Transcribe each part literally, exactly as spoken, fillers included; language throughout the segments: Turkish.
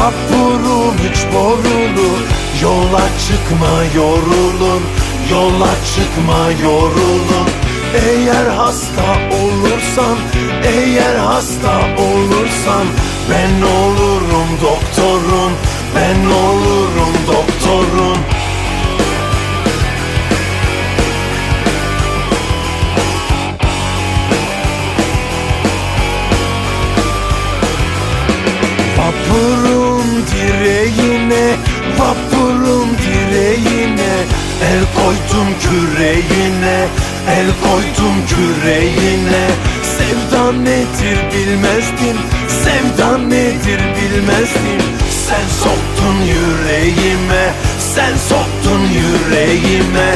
Vapurum üç borulu, yola çıkma yorulun, yola çıkma yorulun. Eğer hasta olursan, eğer hasta olursan, ben olurum doktorun, ben olurum doktorun. Vapurum direğine, vapurum direğine, el koydum küreğine, el koydum küreğine. Sevda nedir bilmezdin, sevda nedir bilmezdin. Sen soktun yüreğime, sen soktun yüreğime.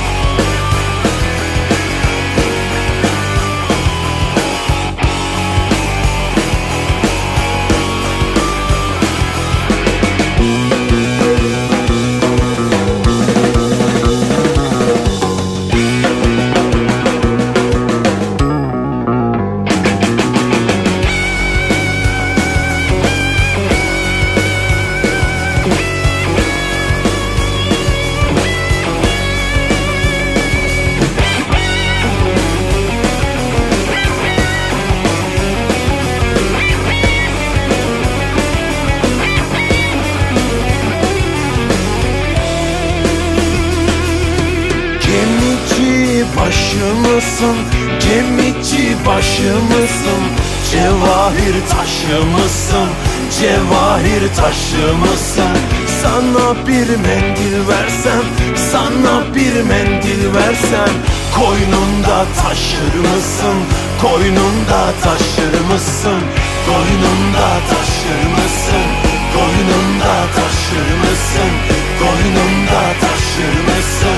Başı mısın, gemici başı mısın, cevahir taşı mısın, cevahir taşı mısın? Sana bir mendil versem, sana bir mendil versem, koynunda taşır mısın, koynunda taşır mısın, koynunda taşır mısın, koynunda taşır mısın, koynunda taşır mısın?